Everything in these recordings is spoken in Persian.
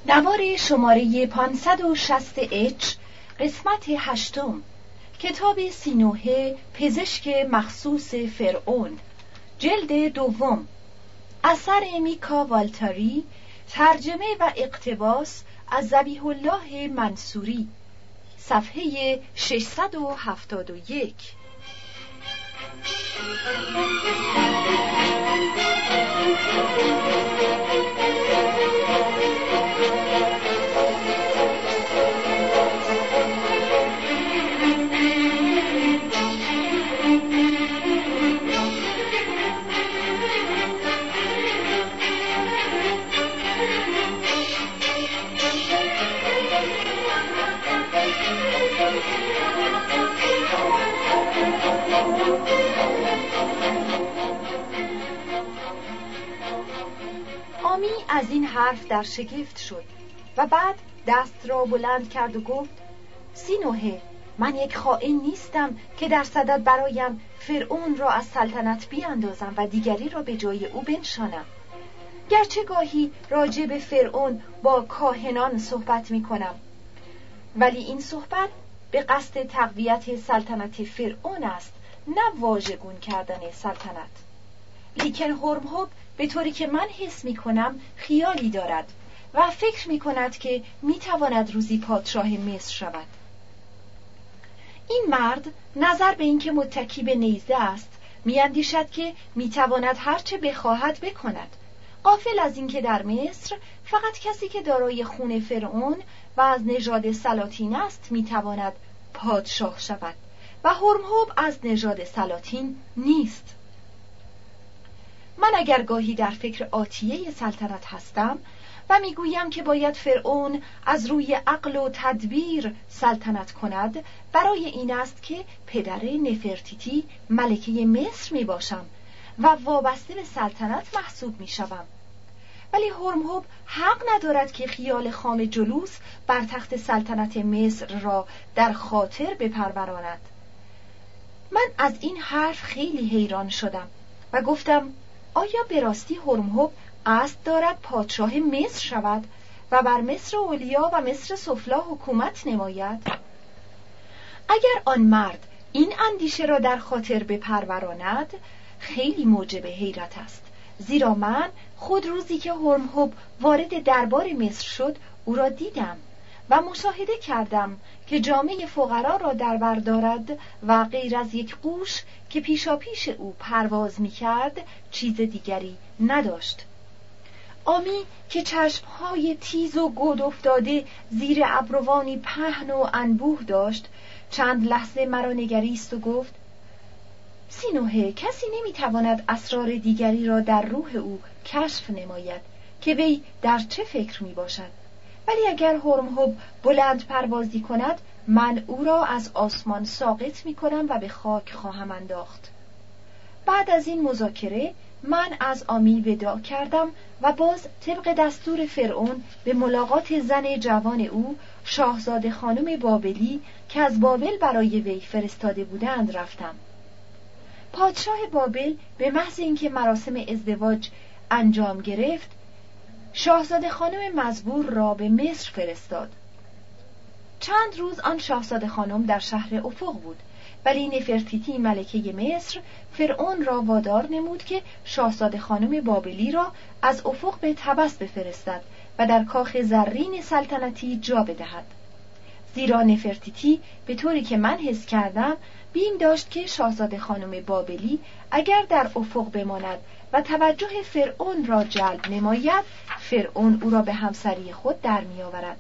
نوار شماره 560 H قسمت 8 کتاب سینوحه پزشک مخصوص فرعون جلد 2 اثر میکا والتاری ترجمه و اقتباس از ذبیح الله منصوری صفحه 671 آمی از این حرف در شگفت شد و بعد دست را بلند کرد و گفت: سینوحه، من یک خائن نیستم که در صدد برایم فرعون را از سلطنت بیاندازم و دیگری را به جای او بنشانم. گرچه گاهی راجع به فرعون با کاهنان صحبت می کنم، ولی این صحبت به قصد تقویت سلطنت فرعون است، نه واژگون کردن سلطنت. لیکن هرمهب به طوری که من حس می کنم خیالی دارد و فکر می کند که می تواند روزی پادشاه مصر شود. این مرد نظر به اینکه متکی به نیزه است می اندیشد که می تواند هرچه بخواهد بکند، غافل از اینکه در مصر فقط کسی که دارای خون فرعون و از نژاد سلاطین است می تواند پادشاه شود و هرمهب از نژاد سلاطین نیست. من اگر گاهی در فکر آتیه سلطنت هستم و میگویم که باید فرعون از روی عقل و تدبیر سلطنت کند، برای این است که پدر نفرتیتی ملکه مصر می باشم و وابسته به سلطنت محسوب می شوم. ولی هرمهب حق ندارد که خیال خام جلوس بر تخت سلطنت مصر را در خاطر بپروراند. من از این حرف خیلی حیران شدم و گفتم: آیا به راستی هرمهب قصد دارد پادشاه مصر شود و بر مصر علیا و مصر سفلی حکومت نماید؟ اگر آن مرد این اندیشه را در خاطر بپروراند خیلی موجب حیرت است، زیرا من خود روزی که هرمهب وارد دربار مصر شد او را دیدم و مشاهده کردم که جامه فقرا را در بر دارد و غیر از یک قوش که پیشاپیش او پرواز می‌کرد چیز دیگری نداشت. آمی که چشمهای تیز و گود افتاده زیر ابروانی پهن و انبوه داشت چند لحظه مرا نگریست و گفت: سینوحه، کسی نمیتواند اسرار دیگری را در روح او کشف نماید که وی در چه فکر می باشد، ولی اگر هرمهب بلند پروازی کند من او را از آسمان ساقط می کنم و به خاک خواهم انداخت. بعد از این مذاکره من از آمی وداع کردم و باز طبق دستور فرعون به ملاقات زن جوان او، شاهزاده خانم بابلی که از بابل برای وی فرستاده بودند رفتم. پادشاه بابل به محض اینکه مراسم ازدواج انجام گرفت شاهزاده خانم مزبور را به مصر فرستاد. چند روز آن شاهزاده خانم در شهر افق بود، ولی نفرتیتی ملکه مصر فرعون را وادار نمود که شاهزاده خانم بابلی را از افق به طبس بفرستد و در کاخ زرین سلطنتی جا بدهد، زیرا نفرتیتی به طوری که من حس کردم بیم داشت که شاهزاده خانم بابلی اگر در افق بماند و توجه فرعون را جلب نماید، فرعون او را به همسری خود در می آورد.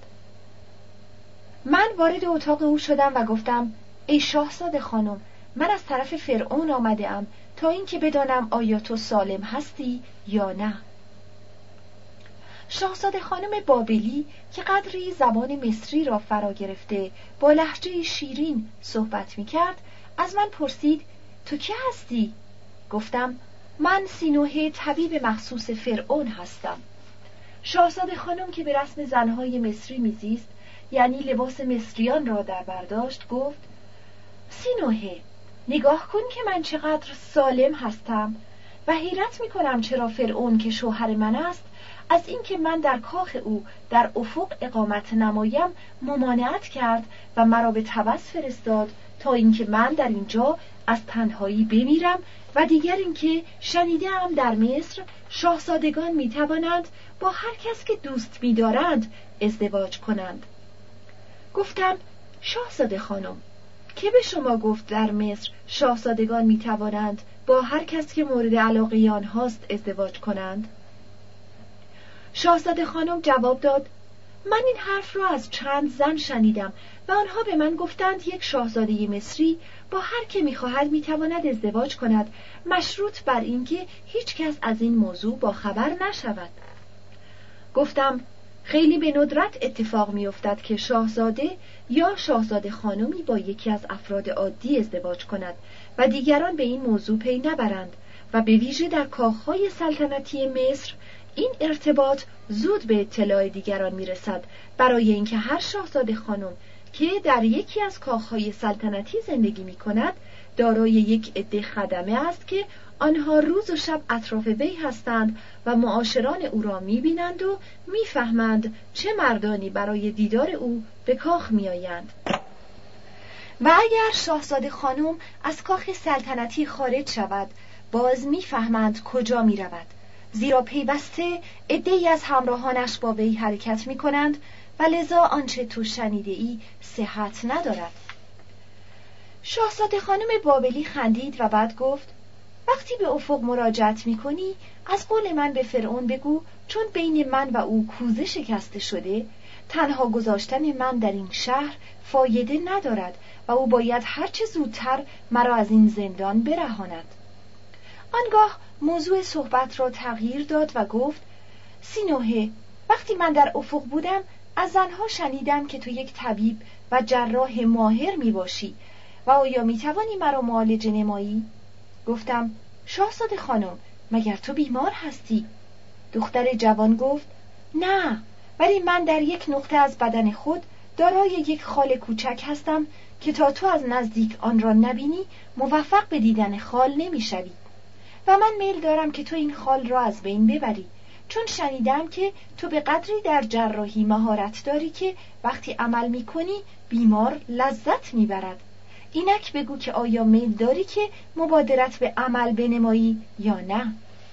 من وارد اتاق او شدم و گفتم: ای شاهزاده خانم، من از طرف فرعون آمده ام تا اینکه بدانم آیا تو سالم هستی یا نه. شاهزاده خانم بابلی که قدری زبان مصری را فرا گرفته با لهجه شیرین صحبت می کرد از من پرسید: تو کی هستی؟ گفتم: من سینوحه طبیب مخصوص فرعون هستم. شاهزاده خانم که به رسم زنهای مصری میزیست، یعنی لباس مصریان را در برداشت، گفت: سینوحه، نگاه کن که من چقدر سالم هستم و حیرت میکنم چرا فرعون که شوهر من است از اینکه من در کاخ او در افق اقامت نمایم ممانعت کرد و مرا به طبس فرستاد تا اینکه من در اینجا از تنهایی بمیرم و دیگر اینکه شنیده‌ام در مصر شاهزادگان میتوانند با هر کس که دوست می‌دارند ازدواج کنند. گفتم شاهزاده خانم، که به شما گفت در مصر شاهزادگان میتوانند با هر کس که مورد علاقه آنهاست ازدواج کنند؟ شاهزاده خانم جواب داد: من این حرف را از چند زن شنیدم و آنها به من گفتند یک شاهزاده مصری با هر که می‌خواهد میتواند ازدواج کند، مشروط بر اینکه هیچ کس از این موضوع با خبر نشود. گفتم خیلی به ندرت اتفاق می‌افتد که شاهزاده یا شاهزاده خانمی با یکی از افراد عادی ازدواج کند و دیگران به این موضوع پی نبرند و به ویژه در کاخهای سلطنتی مصر این ارتباط زود به اطلاع دیگران میرسد، برای اینکه هر شاهزاده خانم که در یکی از کاخهای سلطنتی زندگی می‌کند دارای یک عده خدمه است که آنها روز و شب اطراف وی هستند و معاشران او را می‌بینند و می‌فهمند چه مردانی برای دیدار او به کاخ می‌آیند. و اگر شاهزاده خانم از کاخ سلطنتی خارج شود، باز می‌فهمند کجا می‌رود، زیرا پیوسته عده‌ای از همراهانش با وی حرکت می‌کنند و لذا آنچه تو شنیده‌ای صحت ندارد. شاهزاده خانم بابلی خندید و بعد گفت: وقتی به افق مراجعت می‌کنی از قول من به فرعون بگو چون بین من و او کوزه شکسته شده، تنها گذاشتن من در این شهر فایده ندارد و او باید هرچه زودتر مرا از این زندان برهاند. آنگاه موضوع صحبت را تغییر داد و گفت: سینوهه، وقتی من در افق بودم از زنها شنیدم که تو یک طبیب و جراح ماهر می باشی و آیا می توانی مرا معالجه نمایی؟ گفتم: شاهزاده خانم، مگر تو بیمار هستی؟ دختر جوان گفت: نه، ولی من در یک نقطه از بدن خود دارای یک خال کوچک هستم که تا تو از نزدیک آن را نبینی موفق به دیدن خال نمی شوی و من میل دارم که تو این خال را از بین ببری، چون شنیدم که تو به قدری در جراحی مهارت داری که وقتی عمل می کنی بیمار لذت می برد. اینک بگو که آیا میل داری که مبادرت به عمل بنمایی یا نه؟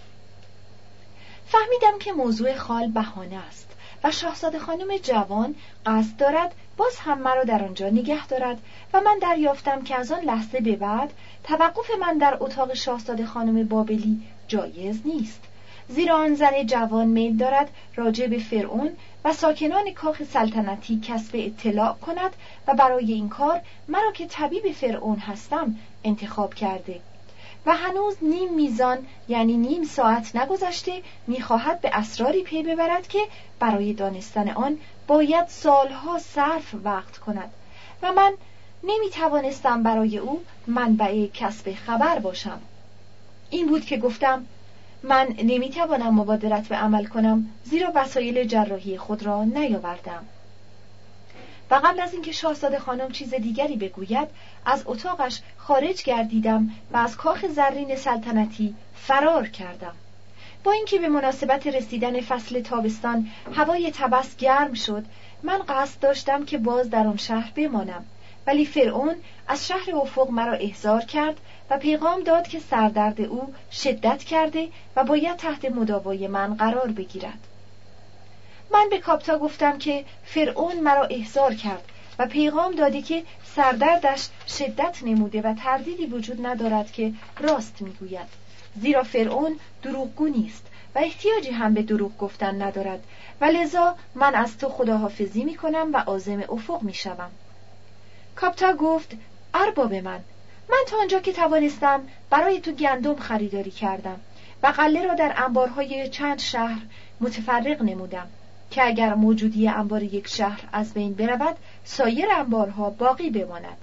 فهمیدم که موضوع خال بهانه است و شاهزاده خانم جوان قصد دارد باز هم مرا در آنجا نگه دارد و من دریافتم که از آن لحظه به بعد توقف من در اتاق شاهزاده خانم بابلی جایز نیست، زیرا آن زن جوان میل دارد راجع به فرعون و ساکنان کاخ سلطنتی کسب اطلاع کند و برای این کار مرا که طبیب فرعون هستم انتخاب کرده و هنوز نیم میزان یعنی نیم ساعت نگذشته میخواهد به اسراری پی ببرد که برای دانستن آن باید سالها صرف وقت کند و من نمیتوانستم برای او منبع کسب خبر باشم. این بود که گفتم: من نمیتوانم مبادرت به عمل کنم زیرا وسایل جراحی خود را نیاوردم. و قبل از اینکه شاهزاده خانم چیز دیگری بگوید از اتاقش خارج گردیدم و از کاخ زرین سلطنتی فرار کردم. با اینکه به مناسبت رسیدن فصل تابستان هوای طبس گرم شد، من قصد داشتم که باز در آن شهر بمانم، ولی فرعون از شهر افق مرا احضار کرد و پیغام داد که سردرد او شدت کرده و باید تحت مداوای من قرار بگیرد. من به کاپتا گفتم که فرعون مرا احضار کرد و پیغام داده که سردردش شدت نموده و تردیدی وجود ندارد که راست میگوید، زیرا فرعون دروغگو نیست و احتیاجی هم به دروغ گفتن ندارد و لذا من از تو خداحافظی میکنم و عازم افق میشوم. کاپتا گفت: ارباب من تا آنجا که توانستم برای تو گندم خریداری کردم و غله را در انبارهای چند شهر متفرق نمودم که اگر موجودی انبار یک شهر از بین برود سایر انبارها باقی بماند.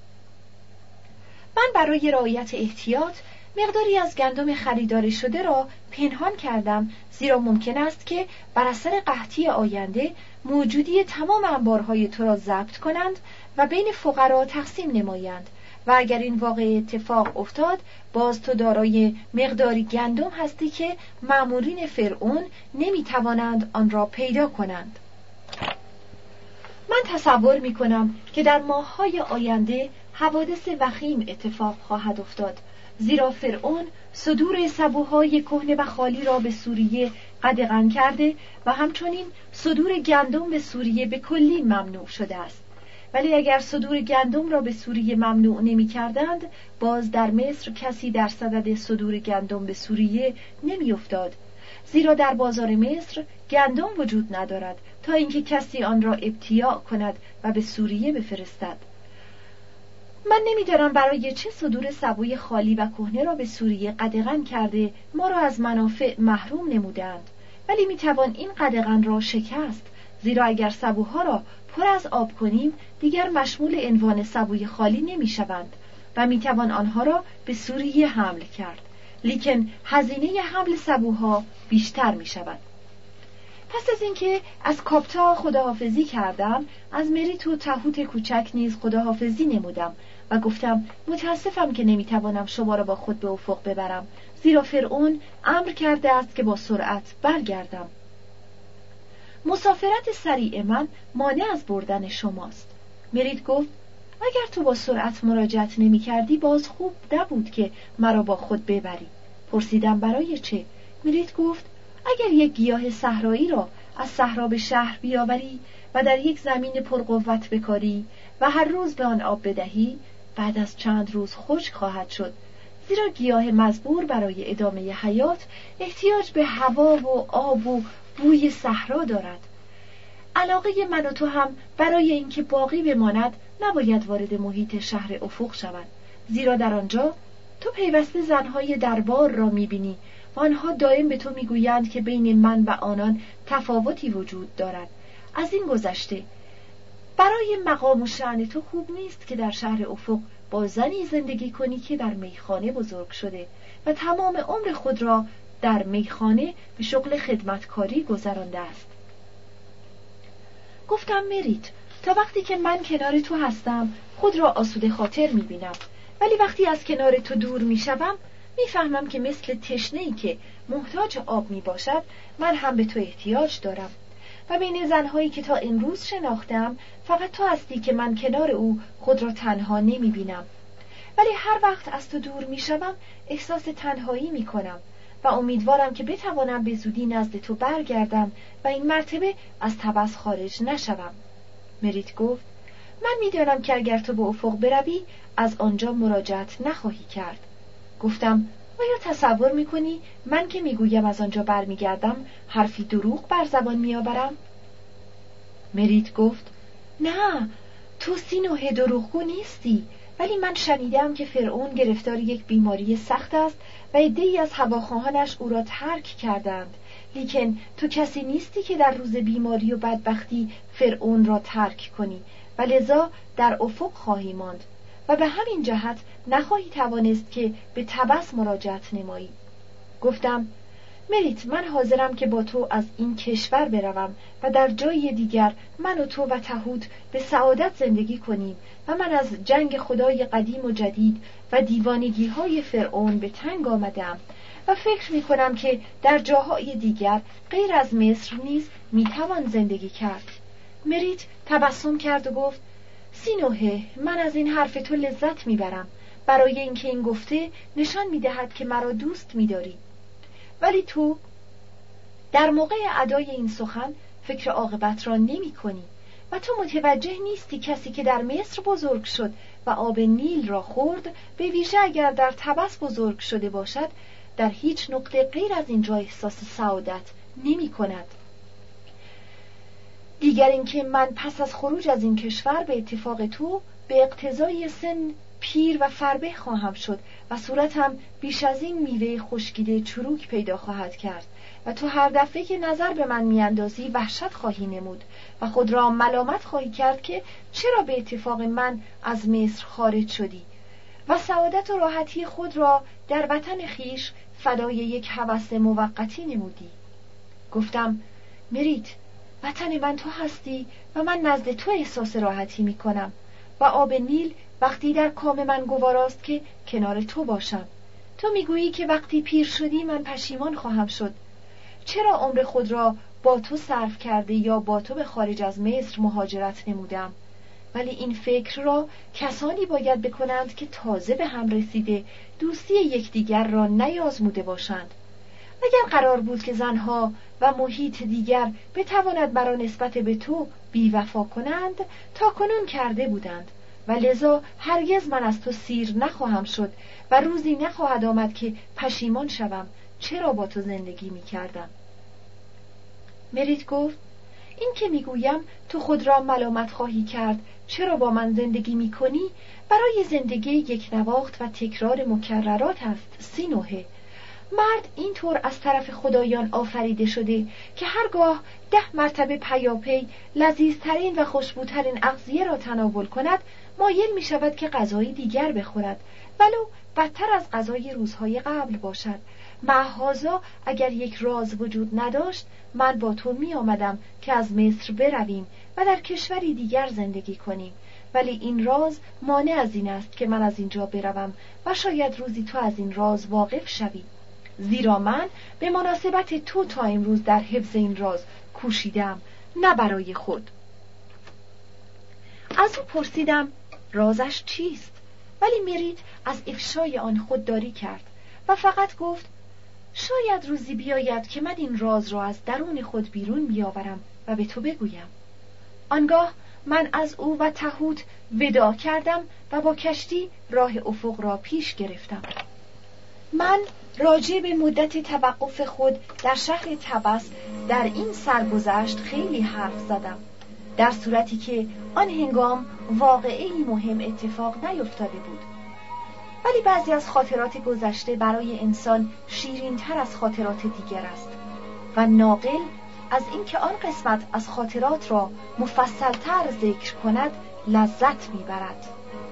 من برای رعایت احتیاط مقداری از گندم خریداری شده را پنهان کردم، زیرا ممکن است که بر اثر قحطی آینده موجودی تمام انبارهای تو را ضبط کنند و بین فقرا تقسیم نمایند و اگر این واقعه اتفاق افتاد باز تو دارای مقداری گندم هستی که مأمورین فرعون نمیتوانند آن را پیدا کنند. من تصور میکنم که در ماه‌های آینده حوادث وخیم اتفاق خواهد افتاد، زیرا فرعون صدور سبوهای کهنه و خالی را به سوریه قدغن کرده و همچنین صدور گندم به سوریه به کلی ممنوع شده است. ولی اگر صدور گندم را به سوریه ممنوع نمی کردند، باز در مصر کسی در صدد صدور گندم به سوریه نمی افتاد، زیرا در بازار مصر گندم وجود ندارد تا اینکه کسی آن را ابتیاع کند و به سوریه بفرستد. من نمیدانم برای چه صدور سبوی خالی و کهنه را به سوریه قدغن کرده ما را از منافع محروم نمودند، ولی میتوان این قدغن را شکست، زیرا اگر سبوها را پر از آب کنیم دیگر مشمول عنوان سبوی خالی نمیشوند و میتوان آنها را به سوریه حمل کرد، لیکن هزینه حمل سبوها بیشتر میشود. پس از اینکه از کاپتا خداحافظی کردم، از مریت و تهوت کوچک نیز خداحافظی نمودم و گفتم متاسفم که نمیتوانم شما را با خود به افق ببرم، زیرا فرعون امر کرده است که با سرعت برگردم. مسافرت سریع من مانع از بردن شماست. مریت گفت اگر تو با سرعت مراجعت نمی کردی باز خوب نبود که مرا با خود ببری. پرسیدم برای چه؟ مریت گفت اگر یک گیاه صحرایی را از صحرا به شهر بیاوری و در یک زمین پرقوت بکاری و هر روز به آن آب بدهی، بعد از چند روز خشک خواهد شد، زیرا گیاه مزبور برای ادامه حیات احتیاج به هوا و آب و بوی صحرا دارد. علاقه من و تو هم برای اینکه باقی بماند نباید وارد محیط شهر افق شود، زیرا در آنجا تو پیوسته زنهای دربار را میبینی و آنها دائم به تو میگویند که بین من و آنان تفاوتی وجود دارد. از این گذشته برای مقام و شأن تو خوب نیست که در شهر افق با زنی زندگی کنی که در میخانه بزرگ شده و تمام عمر خود را در میخانه به شغل خدمتکاری گذرانده است. گفتم مریت، تا وقتی که من کنار تو هستم خود را آسوده خاطر میبینم، ولی وقتی از کنار تو دور میشوم میفهمم که مثل تشنه‌ای که محتاج آب میباشد من هم به تو احتیاج دارم و بین زنهایی که تا امروز شناختم فقط تو هستی که من کنار او خود را تنها نمیبینم، ولی هر وقت از تو دور میشوم احساس تنهایی میکنم و امیدوارم که بتوانم به زودی نزد تو برگردم و این مرتبه از تبس خارج نشوم. مریت گفت من میدانم که اگر تو به افق بروی از آنجا مراجعت نخواهی کرد. گفتم آیا تصور میکنی من که میگویم از آنجا برمیگردم حرفی دروغ بر زبان میآورم؟ مریت گفت نه، تو سینوه دروغگو نیستی، ولی من شنیدم که فرعون گرفتار یک بیماری سخت است و عده‌ای از هواخواهانش او را ترک کردند، لیکن تو کسی نیستی که در روز بیماری و بدبختی فرعون را ترک کنی و لذا در افق خواهی ماند و به همین جهت نخواهی توانست که به تبس مراجعت نمایی. گفتم مریت، من حاضرم که با تو از این کشور بروم و در جای دیگر من و تو و تهوت به سعادت زندگی کنیم و من از جنگ خدای قدیم و جدید و دیوانگی‌های فرعون به تنگ آمدم و فکر می‌کنم که در جاهای دیگر غیر از مصر نیز می‌توان زندگی کرد. مریت تبسم کرد و گفت سینوه، من از این حرف تو لذت میبرم، برای اینکه این گفته نشان میدهد که مرا دوست میداری، ولی تو در موقع ادای این سخن فکر عاقبت را نمی کنی و تو متوجه نیستی کسی که در مصر بزرگ شد و آب نیل را خورد، به ویژه اگر در تبس بزرگ شده باشد، در هیچ نقطه غیر از اینجا احساس سعادت نمی کند. دیگر اینکه من پس از خروج از این کشور به اتفاق تو به اقتضای سن پیر و فربه خواهم شد و صورتم بیش از این میوه خشکیده چروک پیدا خواهد کرد و تو هر دفعه که نظر به من میاندازی وحشت خواهی نمود و خود را ملامت خواهی کرد که چرا به اتفاق من از مصر خارج شدی و سعادت و راحتی خود را در وطن خیش فدای یک هوس موقتی نمودی. گفتم مریت، وطن من تو هستی و من نزد تو احساس راحتی میکنم و آب نیل وقتی در کام من گواراست که کنار تو باشم. تو میگویی که وقتی پیر شدی من پشیمان خواهم شد. چرا عمر خود را با تو صرف کرده یا با تو به خارج از مصر مهاجرت نمودم؟ ولی این فکر را کسانی باید بکنند که تازه به هم رسیده دوستی یکدیگر را نیازموده باشند. اگر قرار بود که زنها و محیط دیگر بتواند مرا نسبت به تو بی‌وفا کنند، تا کنون کرده بودند و لذا هرگز من از تو سیر نخواهم شد و روزی نخواهد آمد که پشیمان شوم چرا با تو زندگی می کردم. مریت گفت این که میگویم تو خود را ملامت خواهی کرد چرا با من زندگی می کنی برای زندگی یک نواخت و تکرار مکررات است سینوهه. مرد اینطور از طرف خدایان آفریده شده که هرگاه 10 مرتبه پیاپی لذیذترین و خوشبوترین اغذیه را تناول کند مایل می شود که غذای دیگر بخورد ولو بدتر از غذای روزهای قبل باشد. معهازا اگر یک راز وجود نداشت من با تو می آمدم که از مصر برویم و در کشوری دیگر زندگی کنیم، ولی این راز مانع از این است که من از اینجا بروم و شاید روزی تو از این راز واقف شوی، زیرا من به مناسبت تو تا امروز در حفظ این راز کوشیدم، نه برای خود. از او پرسیدم رازش چیست؟ ولی مریت از افشای آن خودداری کرد و فقط گفت شاید روزی بیاید که من این راز را از درون خود بیرون بیاورم و به تو بگویم. آنگاه من از او و تهوت وداع کردم و با کشتی راه افق را پیش گرفتم. من راجع به مدت توقف خود در شهر تبس در این سرگذشت خیلی حرف زدم، در صورتی که آن هنگام واقعه‌ای مهم اتفاق نیفتاده بود. ولی بعضی از خاطرات گذشته برای انسان شیرین تر از خاطرات دیگر است و ناقل از اینکه آن قسمت از خاطرات را مفصل تر ذکر کند لذت میبرد.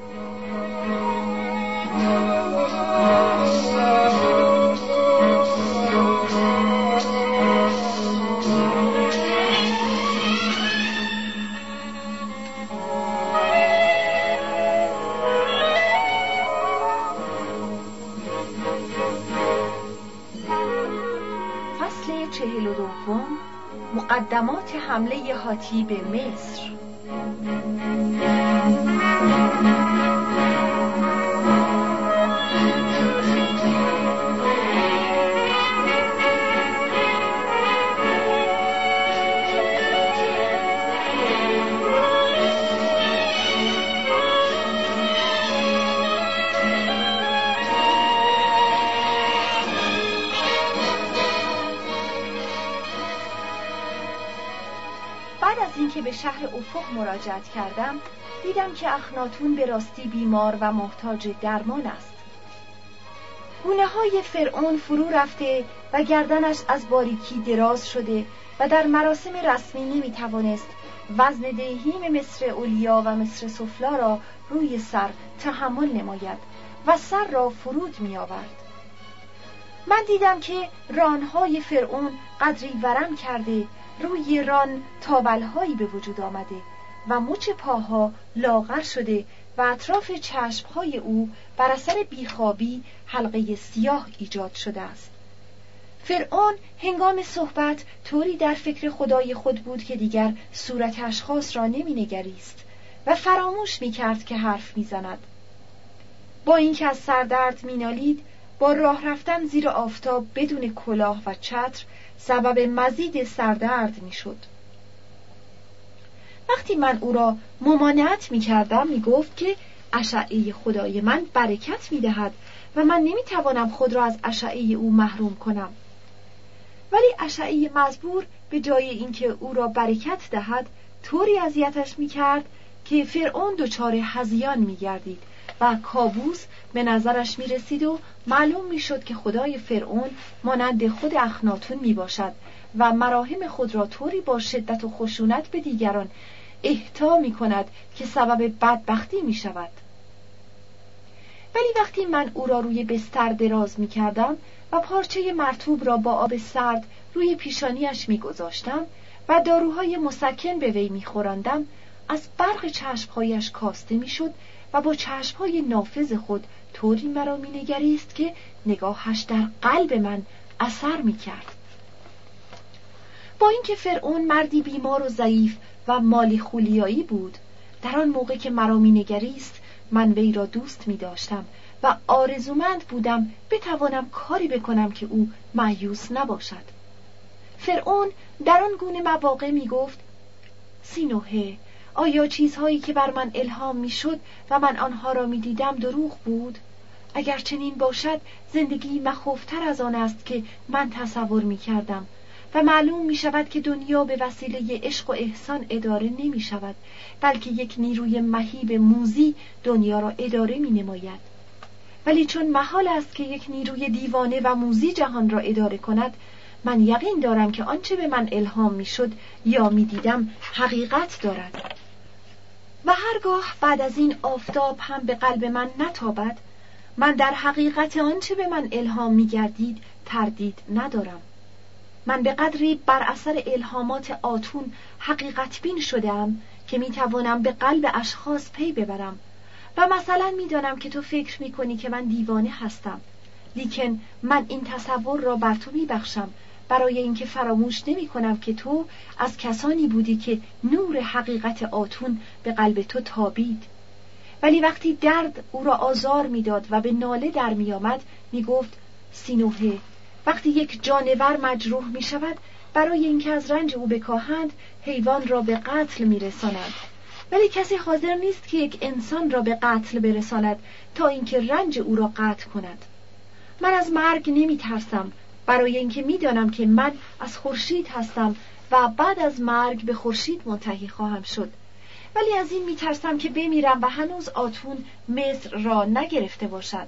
فصل 42 مقدمات حمله هاتی به مصر. که به شهر افق مراجعت کردم دیدم که اخناتون به راستی بیمار و محتاج درمان است. گونه‌های فرعون فرو رفته و گردنش از باریکی دراز شده و در مراسم رسمی نمیتوانست وزن دیهیم مصر اولیا و مصر سفلا را روی سر تحمل نماید و سر را فرود می آورد. من دیدم که رانهای فرعون قدری ورم کرده، روی ران تابلهایی به وجود آمده و مچ پاها لاغر شده و اطراف چشمهای او بر اثر بیخوابی حلقه سیاه ایجاد شده است. فرعون هنگام صحبت طوری در فکر خدای خود بود که دیگر صورت اشخاص را نمی نگریست و فراموش می کرد که حرف می زند. با اینکه از سردرد می نالید، با راه رفتن زیر آفتاب بدون کلاه و چتر سبب مزید سردرد می شد. وقتی من او را ممانعت می کردم می گفت که اشعه خدای من برکت می دهد و من نمی توانم خود را از اشعه او محروم کنم. ولی اشعه مزبور به جای اینکه او را برکت دهد طوری اذیتش می کرد که فرعون دچار هذیان می گردید و کابوس به نظرش می رسید و معلوم می شد که خدای فرعون مانند خود اخناتون می باشد و مراهم خود را طوری با شدت و خشونت به دیگران اهدا می کند که سبب بدبختی می شود. ولی وقتی من او را روی بستر دراز می کردم و پارچه مرطوب را با آب سرد روی پیشانیش می گذاشتم و داروهای مسکن به وی می خوراندم، از برق چشمهایش کاسته میشد و با چشمهای نافذ خود طوری مرا مینگریست که نگاهش در قلب من اثر میکرد. با اینکه فرعون مردی بیمار و ضعیف و مالی خولیایی بود، در آن موقع که مرا مینگریست من وی را دوست می‌داشتم و آرزومند بودم بتوانم کاری بکنم که او مایوس نباشد. فرعون در آن گونه مواقع می‌گفت: سینوهه، آیا چیزهایی که بر من الهام می‌شد و من آنها را می‌دیدم دروغ بود؟ اگر چنین باشد زندگی مخوفتر از آن است که من تصور می‌کردم و معلوم می شود که دنیا به وسیله عشق و احسان اداره نمی شود، بلکه یک نیروی مهیب موذی دنیا را اداره می نماید. ولی چون محال است که یک نیروی دیوانه و موذی جهان را اداره کند، من یقین دارم که آنچه به من الهام می شد یا می دیدم حقیقت دارد. و هرگاه بعد از این آفتاب هم به قلب من نتابد، من در حقیقت آنچه به من الهام می گردید تردید ندارم. من به قدری بر اثر الهامات آتون حقیقت بین شدم که می توانم به قلب اشخاص پی ببرم و مثلا می دانم که تو فکر می کنی که من دیوانه هستم، لیکن من این تصور را بر تو می بخشم برای اینکه فراموش نمی کنم که تو از کسانی بودی که نور حقیقت آتون به قلب تو تابید. ولی وقتی درد او را آزار می داد و به ناله در می آمد می گفت: سینوهه، وقتی یک جانور مجروح می شود برای اینکه از رنج او بکاهند حیوان را به قتل می رسانند، ولی کسی حاضر نیست که یک انسان را به قتل برساند تا اینکه رنج او را قطع کند. من از مرگ نمی ترسم برای اینکه می دانم که من از خورشید هستم و بعد از مرگ به خورشید منتهی خواهم شد، ولی از این می ترسم که بمیرم و هنوز آتون مصر را نگرفته باشد.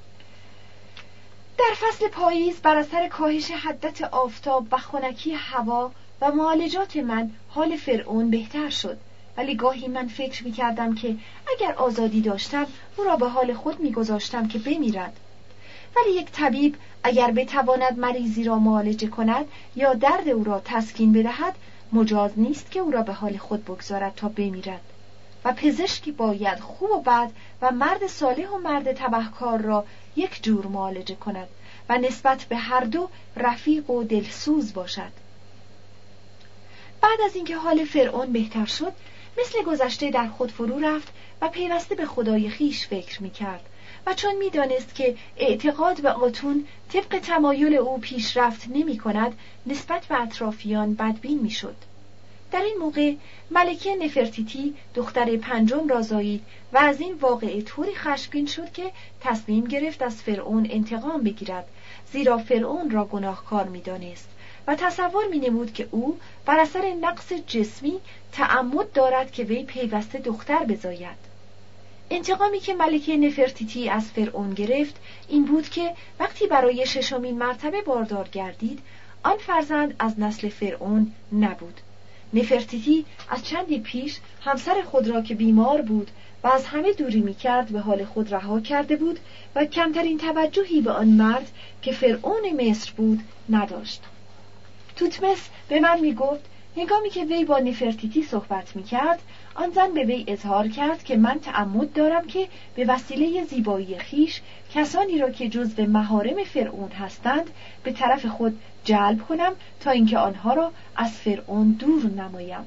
در فصل پاییز بر اثر کاهش حدت آفتاب و خنکی هوا و معالجات من حال فرعون بهتر شد، ولی گاهی من فکر می کردم که اگر آزادی داشتم او را به حال خود می گذاشتم که بمیرد. ولی یک طبیب اگر بتواند مریضی را معالجه کند یا درد او را تسکین بدهد، مجاز نیست که او را به حال خود بگذارد تا بمیرد. و پزشکی باید خوب و بد و مرد صالح و مرد تبهکار را یک جور معالجه کند و نسبت به هر دو رفیق و دلسوز باشد. بعد از اینکه حال فرعون بهتر شد، مثل گذشته در خود فرو رفت و پیوسته به خدای خیش فکر می‌کرد و چون می‌دانست که اعتقاد به آتون طبق تمایل او پیشرفت نمی‌کند، نسبت به اطرافیان بدبین می‌شد. در این موقع ملکه نفرتیتی دختر پنجم را زایید و از این واقعه طوری خشمگین شد که تصمیم گرفت از فرعون انتقام بگیرد، زیرا فرعون را گناهکار می‌دانست و تصور می‌نمود که او بر اثر نقص جسمی تعمد دارد که وی پیوسته دختر بزاید. انتقامی که ملکه نفرتیتی از فرعون گرفت این بود که وقتی برای 6مین مرتبه باردار گردید، آن فرزند از نسل فرعون نبود. نفرتیتی از چندی پیش همسر خود را که بیمار بود و از همه دوری می‌کرد به حال خود رها کرده بود و کمترین توجهی به آن مرد که فرعون مصر بود نداشت. توتمس به من می‌گفت هنگامی که وی با نفرتیتی صحبت می‌کرد، آن زن به وی اظهار کرد که من تعمد دارم که به وسیله زیبایی خیش کسانی را که جزو محارم فرعون هستند به طرف خود جلب کنم تا اینکه آنها را از فرعون دور نمایم.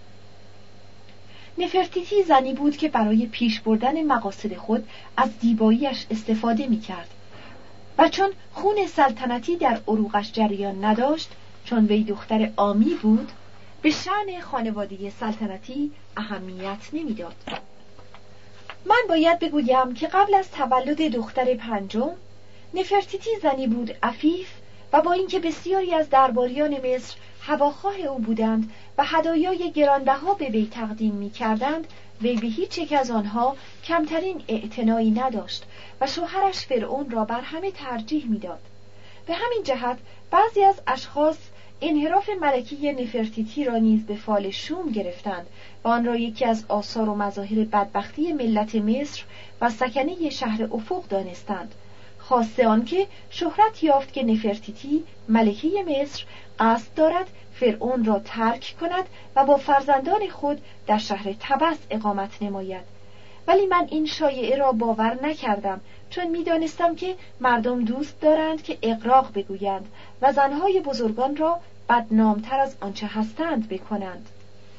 نفرتیتی زنی بود که برای پیش بردن مقاصد خود از زیباییش استفاده می‌کرد و چون خون سلطنتی در عروقش جریان نداشت، چون وی دختر عامی بود، به شأن خانواده سلطنتی اهمیت نمی‌داد. من باید بگویم که قبل از تولد دختر پنجم، نفرتیتی زنی بود عفیف و با اینکه بسیاری از درباریان مصر هواخواه او بودند و هدایای گرانبها به وی تقدیم می‌کردند، وی به هیچ یک از آنها کمترین اعتنایی نداشت و شوهرش فرعون را بر همه ترجیح می‌داد. به همین جهت بعضی از اشخاص انحراف ملکه نفرتیتی را نیز به فال شوم گرفتند و آن را یکی از آثار و مظاهر بدبختی ملت مصر و سکنه شهر افق دانستند، خاصه آنکه شهرت یافت که نفرتیتی ملکه مصر قصد دارد فرعون را ترک کند و با فرزندان خود در شهر طبس اقامت نماید. ولی من این شایعه را باور نکردم، چون می‌دانستم که مردم دوست دارند که اغراق بگویند و زنهای بزرگان را بدنامتر از آنچه هستند بکنند.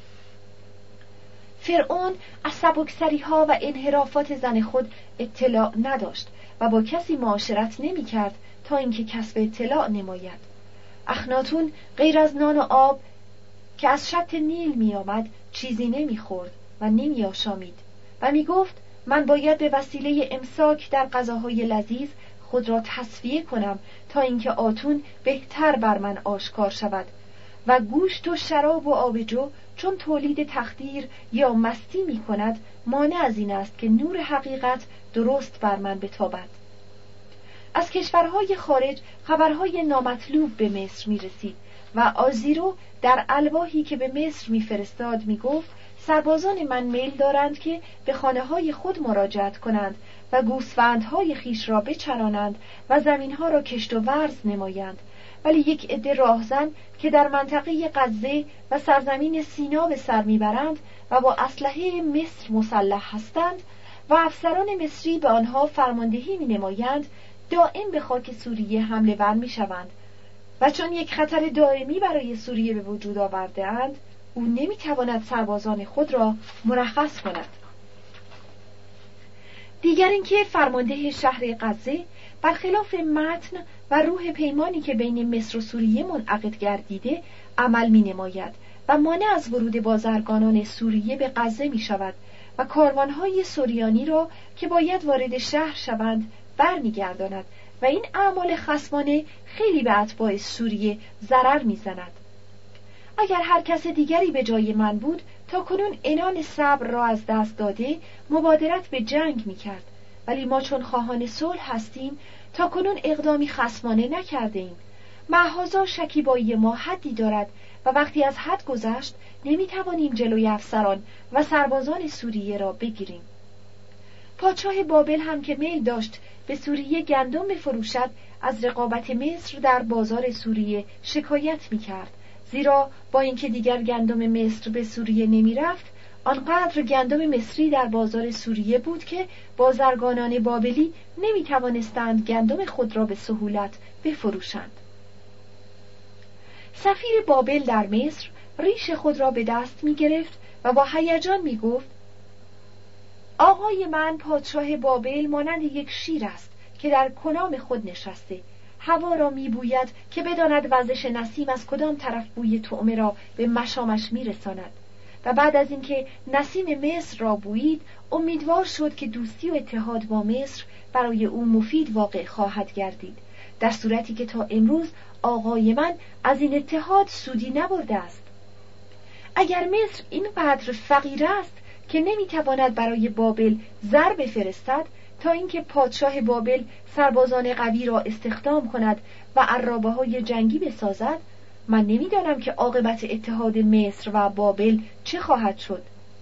فرعون از سبکسری‌ها و انحرافات زن خود اطلاع نداشت و با کسی معاشرت نمی‌کرد تا اینکه کسب اطلاع نماید. اخناتون غیر از نان و آب که از شط نیل می‌آمد چیزی نمی‌خورد و نمی‌آشامید و می‌گفت من باید به وسیله امساک در غذاهای لذیذ خود را تصفیه کنم تا اینکه آتون بهتر بر من آشکار شود و گوشت و شراب و آبجو چون تولید تخدیر یا مستی می کند مانع از این است که نور حقیقت درست بر من بتابد. از کشورهای خارج خبرهای نامطلوب به مصر می رسید و آزیرو در الواحی که به مصر می فرستاد می گفت سربازان من میل دارند که به خانه‌های خود مراجعت کنند و گوسفندهای خیش را بچرانند و زمینها را کشت و ورز نمایند، ولی یک عده راهزن که در منطقه غزه و سرزمین سینا به سر میبرند و با اسلحه مصر مسلح هستند و افسران مصری به آنها فرماندهی مینمایند، دائم به خاک سوریه حمله ور میشوند و چون یک خطر دائمی برای سوریه به وجود آورده‌اند، او نمیتواند سربازان خود را مرخص کند. دیگر اینکه فرمانده شهر غزه برخلاف متن و روح پیمانی که بین مصر و سوریه منعقد گردیده عمل می نماید و مانع از ورود بازرگانان سوریه به غزه می شود و کاروانهای سوریانی را که باید وارد شهر شوند برمی گرداند و این اعمال خصمانه خیلی به اتباع سوریه ضرر می زند. اگر هر کس دیگری به جای من بود تا کنون عنان صبر را از دست داده مبادرت به جنگ می کرد، ولی ما چون خواهان صلح هستیم تا کنون اقدامی خصمانه نکرده ایم. معاذا شکیبایی ما حدی دارد و وقتی از حد گذشت نمی توانیم جلوی افسران و سربازان سوریه را بگیریم. پادشاه بابل هم که میل داشت به سوریه گندم بفروشد از رقابت مصر در بازار سوریه شکایت می کرد، زیرا با اینکه دیگر گندم مصر به سوریه نمی رفت، آنقدر گندم مصری در بازار سوریه بود که بازرگانان بابلی نمی توانستند گندم خود را به سهولت بفروشند. سفیر بابل در مصر ریش خود را به دست می گرفت و با هیجان می گفت آقای من پادشاه بابل مانند یک شیر است که در کنام خود نشسته، هوا را می بوید که بداند وزش نسیم از کدام طرف بوی طعمه را به مشامش می رساند و بعد از اینکه نسیم مصر را بویید امیدوار شد که دوستی و اتحاد با مصر برای او مفید واقع خواهد گردید، در صورتی که تا امروز آقای من از این اتحاد سودی نبرده است. اگر مصر اینقدر فقیر است که نمیتواند برای بابل زر بفرستد تا اینکه پادشاه بابل سربازان قوی را استخدام کند و عرابه‌های جنگی بسازد، من نمیدانم که عاقبت اتحاد مصر و بابل چه خواهد شد.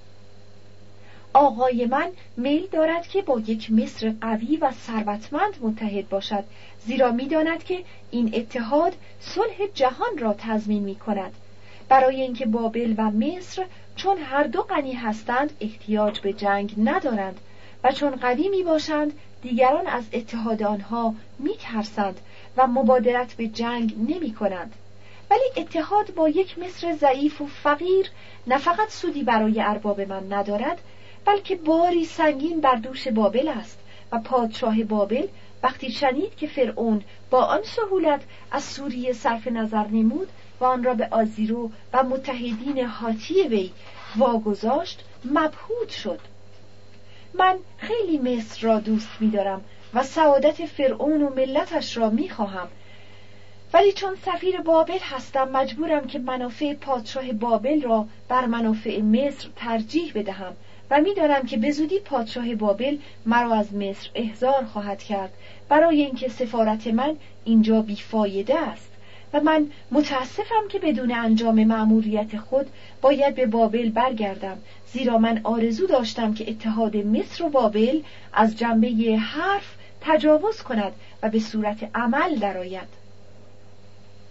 آقای من میل دارد که با یک مصر قوی و ثروتمند متحد باشد، زیرا میداند که این اتحاد صلح جهان را تضمین می کند. برای اینکه بابل و مصر چون هر دو غنی هستند احتیاج به جنگ ندارند و چون قوی می باشند دیگران از اتحاد آنها می ترسند و مبادرت به جنگ نمی کنند. ولی اتحاد با یک مصر ضعیف و فقیر نه فقط سودی برای ارباب من ندارد، بلکه باری سنگین بر دوش بابل است و پادشاه بابل وقتی شنید که فرعون با آن سهولت از سوریه صرف نظر نمود و آن را به آزیرو و متحدین حاتی وی واگذاشت مبهوت شد. من خیلی مصر را دوست می‌دارم و سعادت فرعون و ملتش را می‌خواهم، ولی چون سفیر بابل هستم مجبورم که منافع پادشاه بابل را بر منافع مصر ترجیح بدهم و می‌دانم که به زودی پادشاه بابل مرا از مصر احضار خواهد کرد، برای اینکه سفارت من اینجا بیفایده است و من متاسفم که بدون انجام مأموریت خود باید به بابل برگردم، زیرا من آرزو داشتم که اتحاد مصر و بابل از جنبه حرف تجاوز کند و به صورت عمل درآید.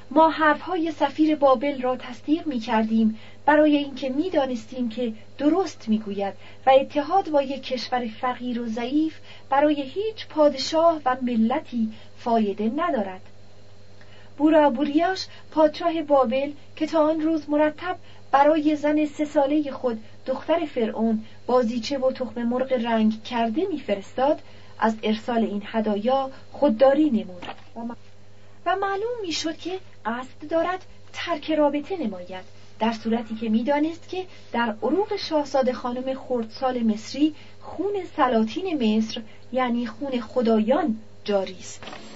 ما حرفهای سفیر بابل را تصدیق می کردیم برای اینکه می دانستیم که درست می گوید و اتحاد با یک کشور فقیر و ضعیف برای هیچ پادشاه و ملتی فایده ندارد. بورابوریاش پادشاه بابل که تا آن روز مرتب برای زن 3 ساله خود دختر فرعون بازیچه و تخم مرغ رنگ کرده میفرستاد، از ارسال این هدایا خودداری نمود و معلوم میشد که قصد دارد ترک رابطه نماید، در صورتی که میدانست که در عروق شاهزاده خانم خردسال مصری خون سلاطین مصر یعنی خون خدایان جاری است.